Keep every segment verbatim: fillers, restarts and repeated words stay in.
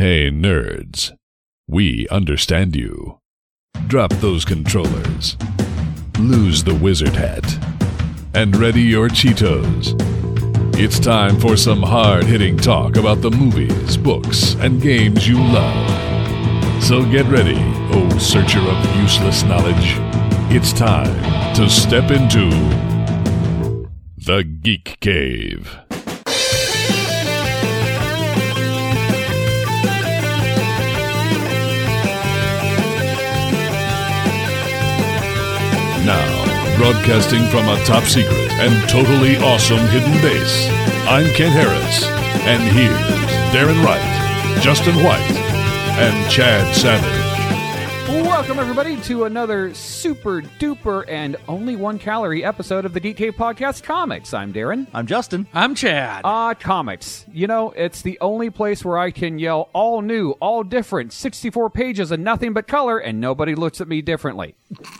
Hey, nerds. We understand you. Drop those controllers. Lose the wizard hat. And ready your Cheetos. It's time for some hard-hitting talk about the movies, books, and games you love. So get ready, oh searcher of useless knowledge. It's time to step into the Geek Cave. Now, broadcasting from a top secret and totally awesome hidden base, I'm Kent Harris, and here's Darren Wright, Justin White, and Chad Savage. Welcome, everybody, to another super duper and only one calorie episode of the Geek Cave Podcast Comics. I'm Darren. I'm Justin. I'm Chad. Ah, uh, comics. You know, it's the only place where I can yell all new, all different, sixty-four pages and nothing but color, and nobody looks at me differently.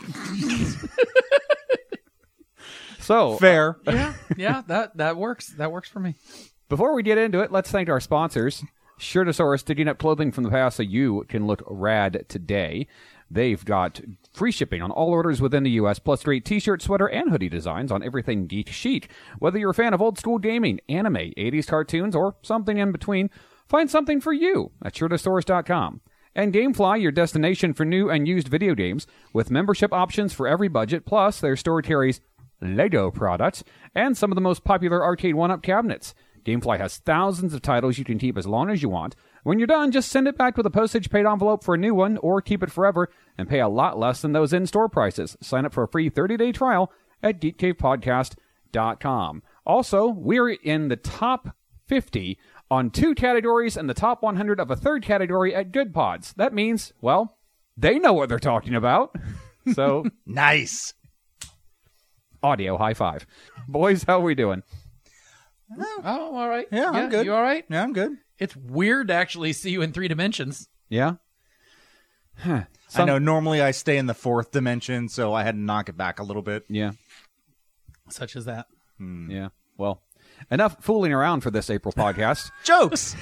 So fair. Uh, yeah, yeah, that, that works. That works for me. Before we get into it, let's thank our sponsors. Shirtosaurus, digging up clothing from the past so you can look rad today. They've got free shipping on all orders within the U S, plus great t-shirt, sweater, and hoodie designs on everything geek chic. Whether you're a fan of old school gaming, anime, eighties cartoons, or something in between, find something for you at shirtosaurus dot com. And Gamefly, your destination for new and used video games, with membership options for every budget, plus their store carries Lego products and some of the most popular arcade one-up cabinets. Gamefly has thousands of titles you can keep as long as you want. When you're done, just send it back with a postage-paid envelope for a new one, or keep it forever and pay a lot less than those in-store prices. Sign up for a free thirty-day trial at geek cave podcast dot com. Also, we're in the top fifty on two categories and the top one hundred of a third category at Good Pods. That means, well, they know what they're talking about. So, nice. Audio high five. Boys, how are we doing? Oh, oh all right. Yeah, I'm good. You all right? Yeah, I'm good. It's weird to actually see you in three dimensions. Yeah? Huh. Some... I know, normally I stay in the fourth dimension, so I had to knock it back a little bit. Yeah. Such as that. Hmm. Yeah. Well, enough fooling around for this April podcast. Jokes!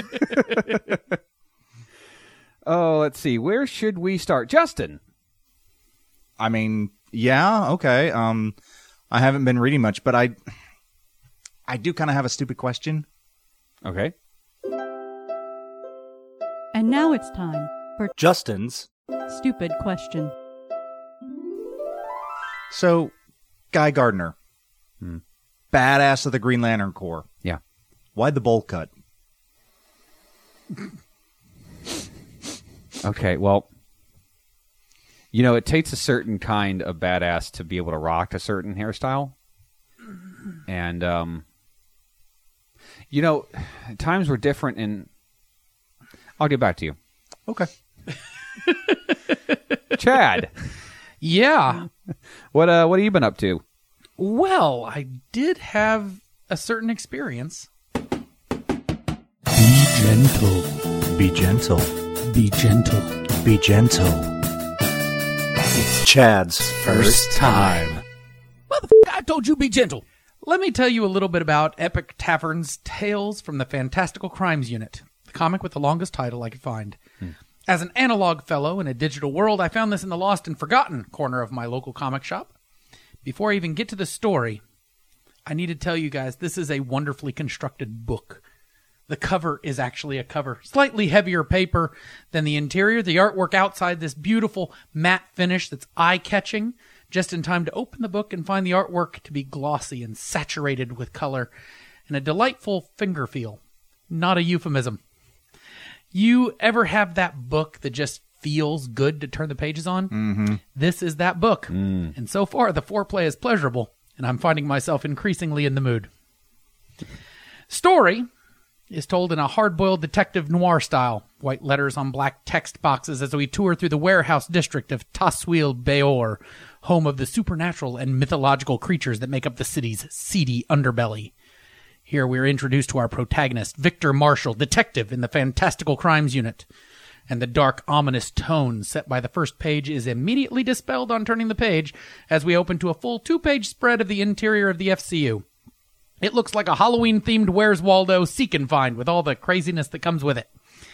Oh, let's see. Where should we start? Justin! I mean, yeah, okay. Um, I haven't been reading much, but I... I do kind of have a stupid question. Okay. And now it's time for Justin's stupid question. So, Guy Gardner, hmm. badass of the Green Lantern Corps. Yeah. Why'd the bowl cut? Okay, well, you know, it takes a certain kind of badass to be able to rock a certain hairstyle. And, um... you know, times were different, and I'll get back to you. Okay. Chad. Yeah. What uh what have you been up to? Well, I did have a certain experience. Be gentle. Be gentle. Be gentle. Be gentle. It's Chad's first time. Motherfucker, I told you be gentle. Let me tell you a little bit about Epic Tavern's Tales from the Fantastical Crimes Unit, the comic with the longest title I could find. Hmm. As an analog fellow in a digital world, I found this in the lost and forgotten corner of my local comic shop. Before I even get to the story, I need to tell you guys this is a wonderfully constructed book. The cover is actually a cover. Slightly heavier paper than the interior. The artwork outside, this beautiful matte finish that's eye-catching. Just in time to open the book and find the artwork to be glossy and saturated with color and a delightful finger feel. Not a euphemism. You ever have that book that just feels good to turn the pages on? Mm-hmm. This is that book. Mm. And so far, the foreplay is pleasurable, and I'm finding myself increasingly in the mood. Story is told in a hard-boiled detective noir style. White letters on black text boxes as we tour through the warehouse district of Taswil Beor, home of the supernatural and mythological creatures that make up the city's seedy underbelly. Here we are introduced to our protagonist, Victor Marshall, detective in the Fantastical Crimes Unit. And the dark, ominous tone set by the first page is immediately dispelled on turning the page as we open to a full two-page spread of the interior of the F C U. It looks like a Halloween-themed Where's Waldo seek and find with all the craziness that comes with it.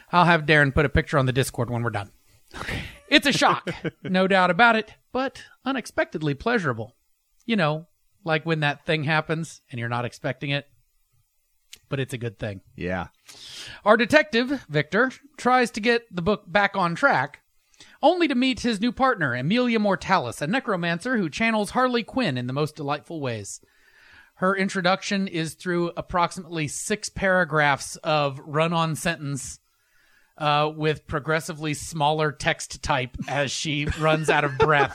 I'll have Darren put a picture on the Discord when we're done. It's a shock, no doubt about it, but unexpectedly pleasurable. You know, like when that thing happens and you're not expecting it, but it's a good thing. Yeah. Our detective, Victor, tries to get the book back on track, only to meet his new partner, Amelia Mortalis, a necromancer who channels Harley Quinn in the most delightful ways. Her introduction is through approximately six paragraphs of run-on sentence uh, with progressively smaller text type as she runs out of breath.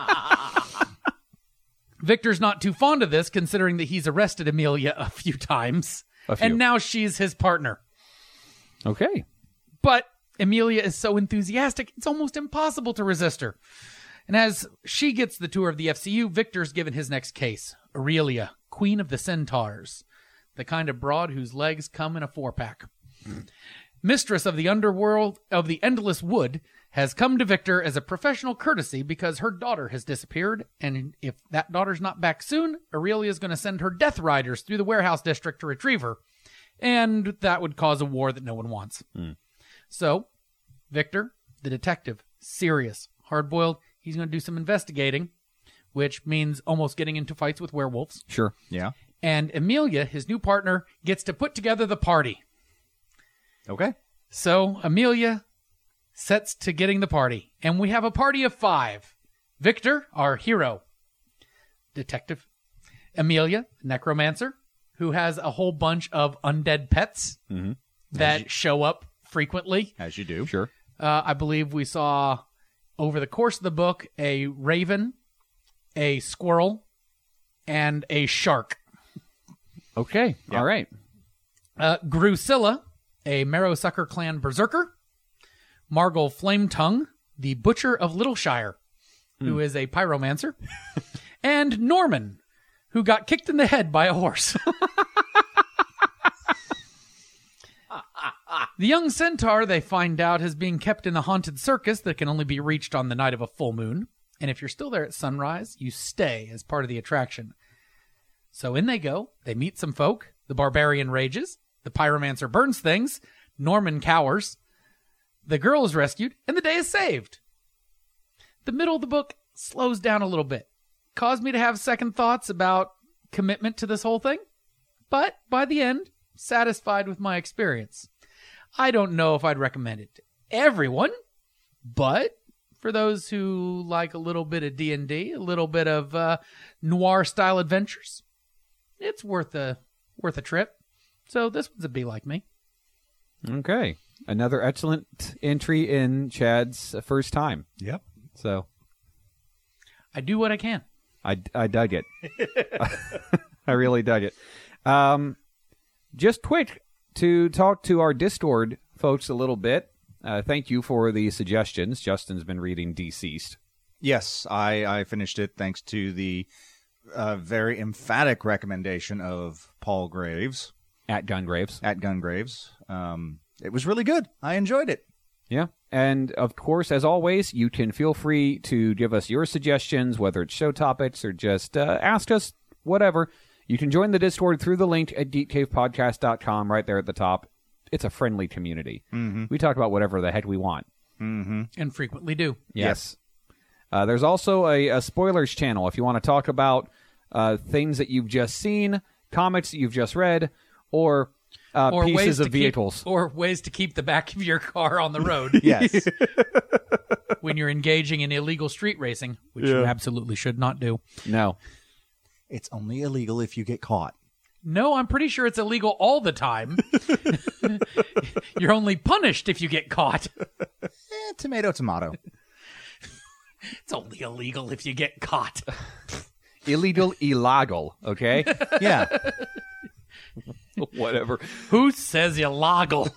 Victor's not too fond of this, considering that he's arrested Amelia a few times, A few. and now she's his partner. Okay. But Amelia is so enthusiastic, it's almost impossible to resist her. And as she gets the tour of the F C U, Victor's given his next case, Aurelia, Queen of the Centaurs, the kind of broad whose legs come in a four-pack. Mistress of the underworld of the Endless Wood has come to Victor as a professional courtesy because her daughter has disappeared, and if that daughter's not back soon, Aurelia's going to send her Death Riders through the warehouse district to retrieve her, and that would cause a war that no one wants. Mm. So, Victor, the detective, serious, hard-boiled, he's going to do some investigating, which means almost getting into fights with werewolves. Sure. Yeah. And Amelia, his new partner, gets to put together the party. Okay. So Amelia sets to getting the party, and we have a party of five. Victor, our hero, detective. Amelia, necromancer, who has a whole bunch of undead pets Mm-hmm. that show up frequently. As you do. Sure. Uh, I believe we saw, over the course of the book, a raven, a squirrel, and a shark. Okay. Yeah. All right. Uh, Grusilla, a Marrowsucker clan berserker. Margol Flametongue, the Butcher of Littleshire, who is a pyromancer. And Norman, who got kicked in the head by a horse. The young centaur, they find out, is being kept in a haunted circus that can only be reached on the night of a full moon. And if you're still there at sunrise, you stay as part of the attraction. So in they go. They meet some folk. The barbarian rages. The pyromancer burns things. Norman cowers. The girl is rescued, and the day is saved. The middle of the book slows down a little bit. Caused me to have second thoughts about commitment to this whole thing. But by the end, satisfied with my experience. I don't know if I'd recommend it to everyone, but for those who like a little bit of D and D, a little bit of uh, noir-style adventures, it's worth a worth a trip. So this one's a Be Like Me. Okay. Another excellent entry in Chad's first time. Yep. So I do what I can. I, I dug it. I really dug it. Um, just quick to talk to our Discord folks a little bit. Uh, thank you for the suggestions. Justin's been reading Deceased. Yes, I, I finished it thanks to the uh, very emphatic recommendation of Paul Graves At Gungraves. at Gungraves. Um, it was really good. I enjoyed it. Yeah. And, of course, as always, you can feel free to give us your suggestions, whether it's show topics or just uh, ask us whatever. You can join the Discord through the link at geek cave podcast dot com right there at the top. It's a friendly community. Mm-hmm. We talk about whatever the heck we want. Mm-hmm. And frequently do. Yes. Uh, there's also a, a spoilers channel if you want to talk about uh, things that you've just seen, comics that you've just read, or, uh, Or ways pieces to of vehicles. Keep, or ways to keep the back of your car on the road Yes. when you're engaging in illegal street racing, which you absolutely should not do. No. It's only illegal if you get caught. No, I'm pretty sure it's illegal all the time. You're only punished if you get caught. Eh, tomato, tomato. It's only illegal if you get caught. Illegal, illegal, okay? Yeah. Whatever. Who says illegal?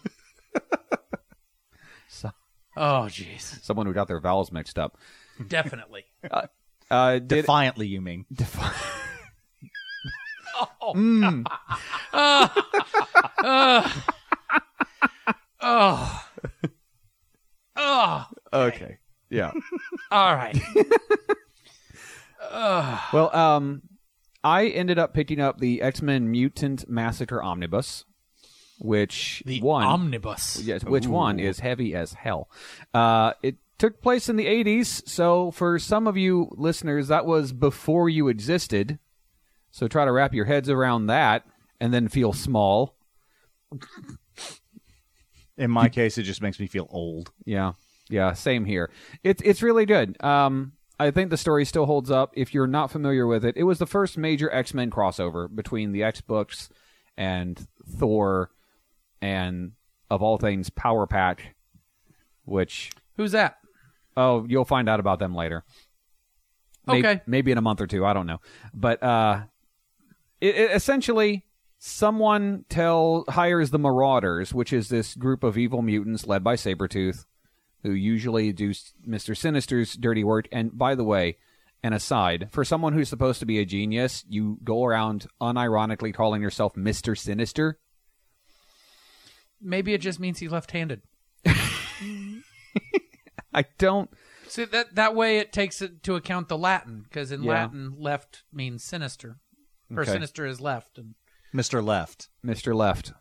So, Oh, jeez. someone who got their vowels mixed up. Definitely. Uh, did, Defiantly, you mean. Oh. Mm. Oh. Oh. Oh. Okay. Yeah. All right. Well, um, I ended up picking up the X-Men Mutant Massacre Omnibus. which The one omnibus. yes, which one is heavy as hell. Uh, it took place in the eighties, so for some of you listeners, that was before you existed. So try to wrap your heads around that, and then feel small. In my case, it just makes me feel old. Yeah, yeah, same here. It's it's really good. Um, I think the story still holds up. If you're not familiar with it, it was the first major X-Men crossover between the X books and Thor, and of all things, Power Pack. Which Who's that? oh, you'll find out about them later. Maybe, Okay. maybe in a month or two. I don't know, but uh, it, it essentially. Someone tell hires the Marauders, which is this group of evil mutants led by Sabretooth, who usually do Mister Sinister's dirty work. And by the way, an aside, for someone who's supposed to be a genius, you go around unironically calling yourself Mister Sinister. Maybe it just means he's left-handed. I don't... See, that that way it takes into account the Latin, because in Yeah. Latin, left means sinister. Or Okay. sinister is left, and Mister Left. Mister Left.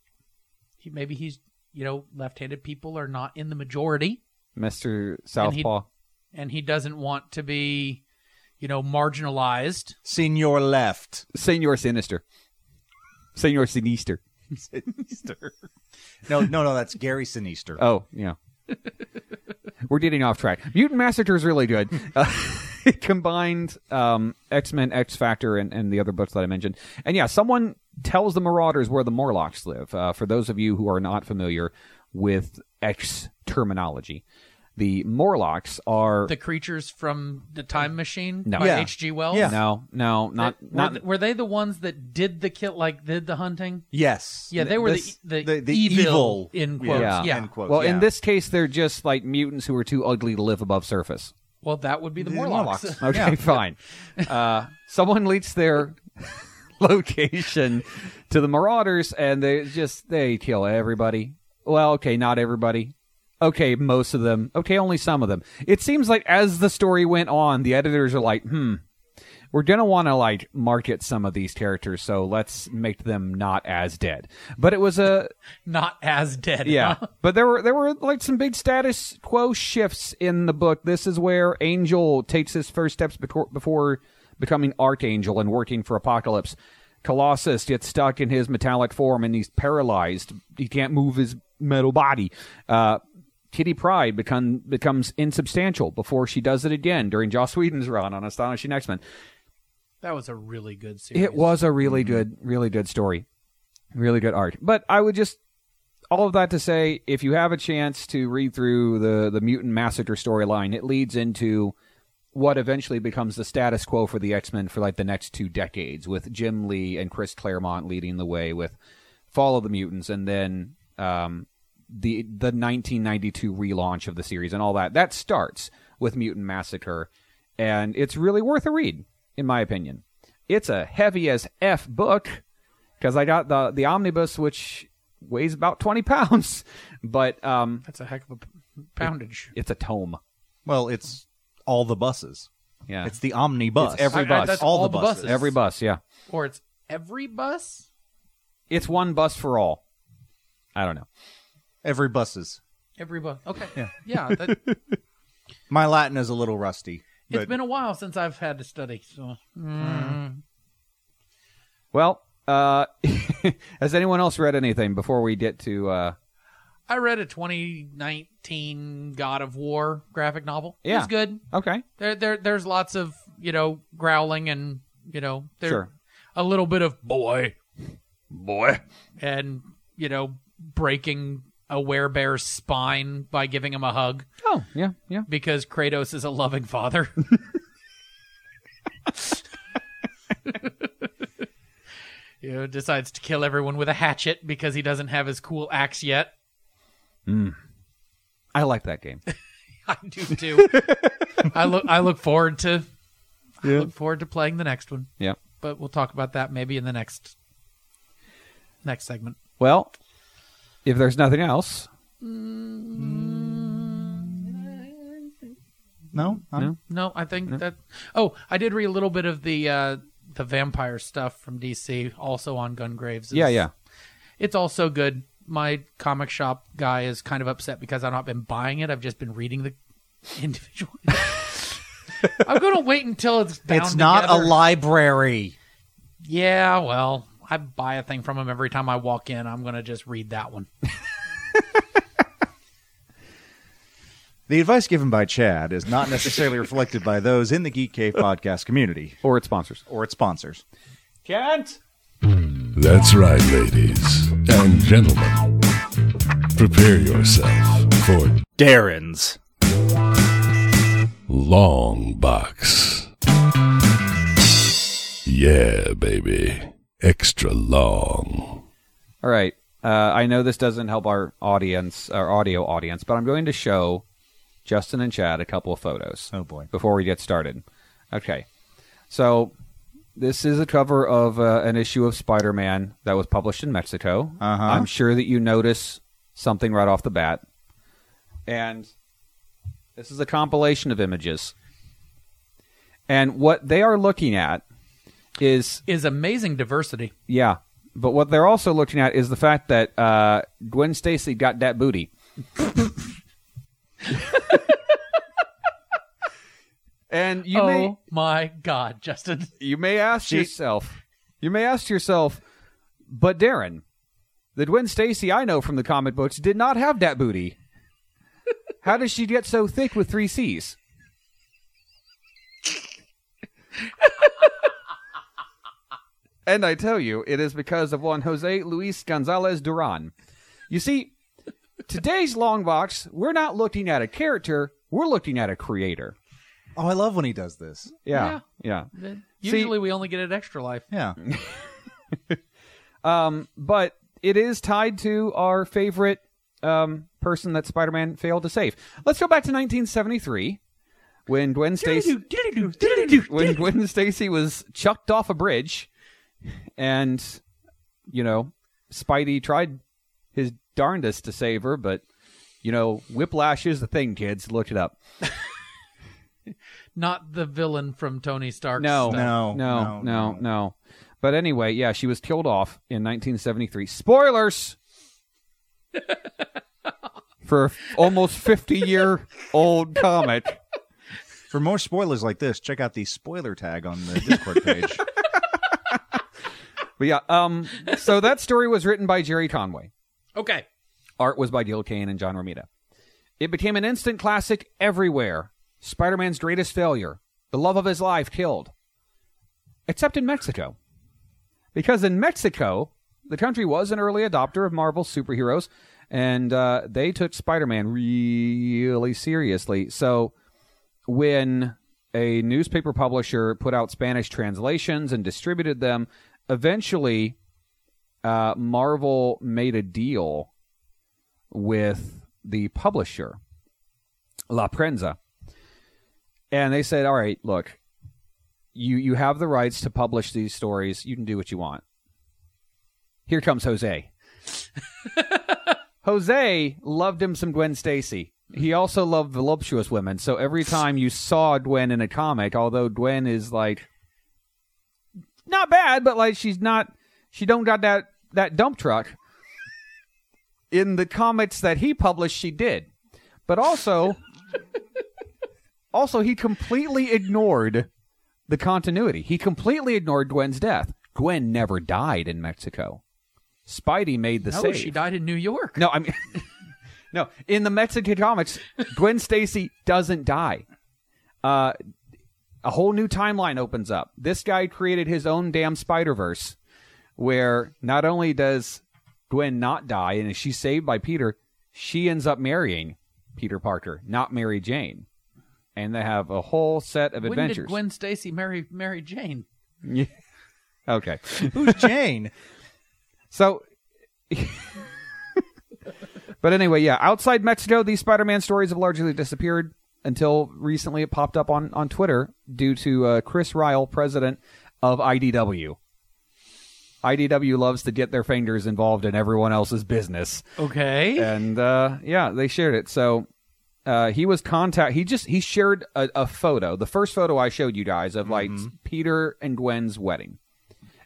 he, maybe he's, you know, left-handed people are not in the majority, Mister Southpaw. and he doesn't want to be, you know, marginalized. Senior Left. Senor Sinister. Senor Sinister. Sinister. No, no, no, that's Gary Sinister. Oh, yeah. We're getting off track. Mutant Massacre is really good. Uh, it combined um, X-Men, X-Factor, and, and the other books that I mentioned. And yeah, someone tells the Marauders where the Morlocks live. Uh, for those of you who are not familiar with X terminology, the Morlocks are... The creatures from the Time Machine No. by Yeah. H G Wells. Yeah. No, no, not... Were, not th- were they the ones that did the kill, like did the hunting? Yes. Yeah, they were This- the the, the, the evil, evil in quotes. Yeah. Yeah. End quotes, well, yeah. in this case, they're just like mutants who are too ugly to live above surface. Well, that would be the The Morlocks. Morlocks. Okay, Yeah. fine. Uh, someone leaks their location to the Marauders, and they just they kill everybody. Well, okay, not everybody. Okay, most of them. Okay, only some of them. It seems like as the story went on, the editors are like, hmm, we're gonna want to like market some of these characters, so let's make them not as dead. But it was a Not as dead. yeah, huh? but there were there were like some big status quo shifts in the book. This is where Angel takes his first steps before, before becoming Archangel and working for Apocalypse. Colossus gets stuck in his metallic form and he's paralyzed. He can't move his metal body. Uh, Kitty Pryde become, becomes insubstantial before she does it again during Joss Whedon's run on Astonishing X-Men. That was a really good series. It was a really good, really good story. Really good art. But I would just, all of that to say, if you have a chance to read through the, the Mutant Massacre storyline, it leads into what eventually becomes the status quo for the X-Men for like the next two decades, with Jim Lee and Chris Claremont leading the way with Fall of the Mutants, and then um, the the nineteen ninety-two relaunch of the series and all that. That starts with Mutant Massacre, and it's really worth a read, in my opinion. It's a heavy as F book, because I got the, the omnibus, which weighs about twenty pounds, but um, That's a heck of a p- poundage. it's a tome. Well, it's all the buses. Yeah. It's the omnibus. It's every I- I- bus. that's all, all the the buses. buses. Every bus, yeah. Or it's every bus? It's one bus for all. I don't know. Every buses. Every bus. Okay. Yeah. Yeah. That, My Latin is a little rusty. it's but been a while since I've had to study. So mm. Well, uh, has anyone else read anything before we get to... Uh, I read a twenty nineteen God of War graphic novel. It Yeah. was good. okay. There, there, there's lots of, you know, growling and, you know, there, Sure. a little bit of boy Boy. and, you know, breaking a werebear's spine by giving him a hug Oh, yeah, yeah. because Kratos is a loving father. You know, decides to kill everyone with a hatchet because he doesn't have his cool axe yet. I like that game. I do too. I look I look forward to I look forward to playing the next one. Yeah. But we'll talk about that maybe in the next next segment. Well, if there's nothing else... no? Huh? No? No, I think that Oh, I did read a little bit of the uh the vampire stuff from D C also on Gungraves. Yeah, yeah. It's also good. My comic shop guy is kind of upset because I've not been buying it. I've just been reading the individual. I'm going to wait until it's bound It's not together. a library. Yeah, well, I buy a thing from him every time I walk in. I'm going to just read that one. The advice given by Chad is not necessarily reflected by those in the Geek Cave podcast community Or its sponsors. or its sponsors. Kent! That's right, ladies and gentlemen. Prepare yourself for Darren's. Long Box. Yeah, baby. Extra long. All right. Uh, I know this doesn't help our audience, our audio audience, but I'm going to show Justin and Chad a couple of photos. Oh, boy. Before we get started. Okay. So this is a cover of uh, an issue of Spider-Man that was published in Mexico. Uh-huh. I'm sure that you notice something right off the bat. And this is a compilation of images. And what they are looking at is, Is amazing diversity. yeah, but what they're also looking at is the fact that uh, Gwen Stacy got that booty. And you oh may my God, Justin. you may ask She- yourself, you may ask yourself, but Darren, the Gwen Stacy I know from the comic books did not have that booty. How does she get so thick with three C's? And I tell you, it is because of one Jose Luis Gonzalez Duran. You see, today's Long Box, we're not looking at a character, we're looking at a creator. Oh, I love when he does this. Yeah, yeah. Usually we only get it Extra Life. Yeah. Um, but it is tied to our favorite um, person that Spider-Man failed to save. Let's go back to nineteen seventy-three when Gwen Stacy when Gwen Stacy was chucked off a bridge, and you know Spidey tried his darndest to save her, but you know whiplash is the thing, kids. Look it up. Not the villain from Tony Stark's No, stuff. No, no, no, no, no. no. But anyway, yeah, she was killed off in nineteen seventy-three. Spoilers for an almost fifty-year-old comic. For more spoilers like this, check out the spoiler tag on the Discord page. But yeah, um, so that story was written by Jerry Conway. Okay. Art was by Gil Kane and John Romita. It became an instant classic everywhere. Spider-Man's greatest failure. The love of his life killed. Except in Mexico. Because in Mexico, the country was an early adopter of Marvel superheroes, and uh, they took Spider-Man really seriously. So when a newspaper publisher put out Spanish translations and distributed them, eventually uh, Marvel made a deal with the publisher, La Prensa. And they said, all right, look, you, you have the rights to publish these stories. You can do what you want. Here comes Jose. Jose loved him some Gwen Stacy. He also loved voluptuous women. So every time you saw Gwen in a comic, although Gwen is like, not bad, but like she's not, she don't got that, that dump truck. In the comics that he published, she did. But also... Also, he completely ignored the continuity. He completely ignored Gwen's death. Gwen never died in Mexico. Spidey made the No, save. she died in New York. No, I mean, no. In the Mexican comics, Gwen Stacy doesn't die. Uh, a whole new timeline opens up. This guy created his own damn Spider-Verse, where not only does Gwen not die, and she's saved by Peter, she ends up marrying Peter Parker, not Mary Jane. And they have a whole set of When adventures. did Gwen Stacy marry Mary Jane? Yeah. Okay. Who's Jane? So, but anyway, yeah, outside Mexico, these Spider-Man stories have largely disappeared until recently it popped up on, on Twitter due to uh, Chris Ryle, president of I D W. I D W loves to get their fingers involved in everyone else's business. Okay. And, uh, yeah, they shared it. So, uh, he was contact. He just, he shared a, a photo, the first photo I showed you guys of, like, Peter and Gwen's wedding.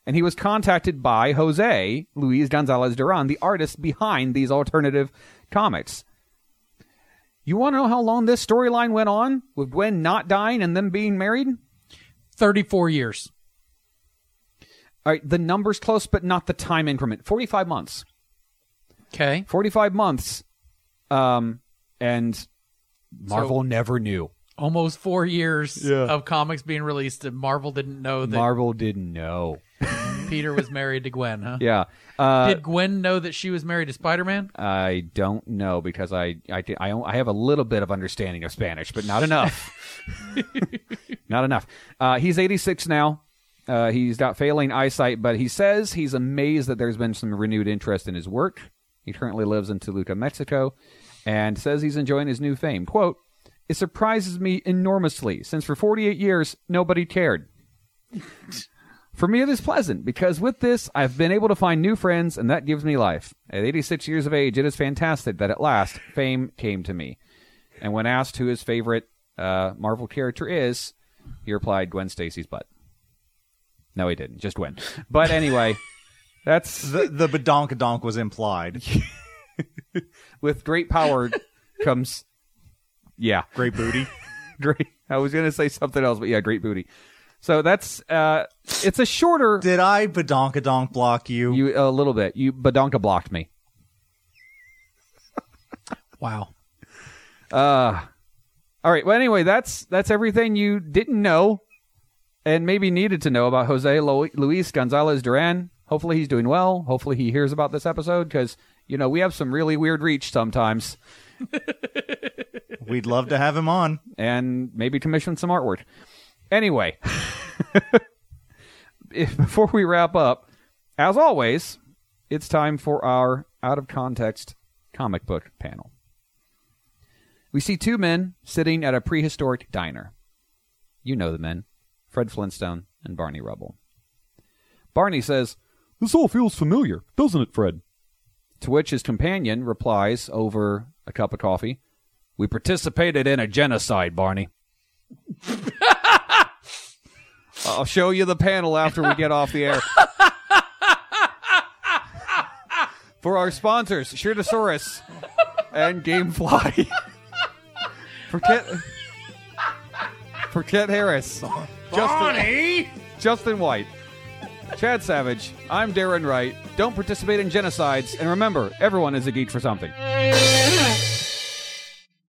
And he was contacted by Jose Luis Gonzalez Duran, the artist behind these alternative comics. You want to know how long this storyline went on with Gwen not dying and them being married? thirty-four years. All right, the number's close, but not the time increment. forty-five months. Okay. forty-five months. Um, and Marvel So- never knew. Almost four years Yeah. of comics being released, and Marvel didn't know that Marvel didn't know. Peter was married to Gwen, huh? Yeah. Uh, Did Gwen know that she was married to Spider-Man? I don't know because I, I, I, I have a little bit of understanding of Spanish, but not enough. Not enough. Uh, he's eighty-six now. Uh, he's got failing eyesight, but he says he's amazed that there's been some renewed interest in his work. He currently lives in Toluca, Mexico, and says he's enjoying his new fame. Quote, "It surprises me enormously, since for forty-eight years, nobody cared. For me, it is pleasant, because with this, I've been able to find new friends, and that gives me life. At eighty-six years of age, it is fantastic that at last, fame came to me." And when asked who his favorite uh, Marvel character is, he replied, Gwen Stacy's butt. No, he didn't. Just Gwen. But anyway, that's... The the badonkadonk was implied. With great power comes... Yeah. Great booty. Great. I was going to say something else, but yeah, great booty. So that's... Uh, it's a shorter... Did I badonkadonk block you? You a little bit. You Badonka blocked me. Wow. Uh, all right. Well, anyway, that's that's everything you didn't know and maybe needed to know about Jose Lo- Luis Gonzalez Duran. Hopefully he's doing well. Hopefully he hears about this episode because, you know, we have some really weird reach sometimes. We'd love to have him on. And maybe commission some artwork. Anyway, if, before we wrap up, as always, it's time for our out-of-context comic book panel. We see two men sitting at a prehistoric diner. You know the men, Fred Flintstone and Barney Rubble. Barney says, "This all feels familiar, doesn't it, Fred?" To which his companion replies over a cup of coffee, "We participated in a genocide, Barney." I'll show you the panel after we get off the air. For our sponsors, Shirtosaurus and Gamefly. For Kit, for Kit Harris, Justin, Justin White, Chad Savage, I'm Darren Wright. Don't participate in genocides, and remember, everyone is a geek for something.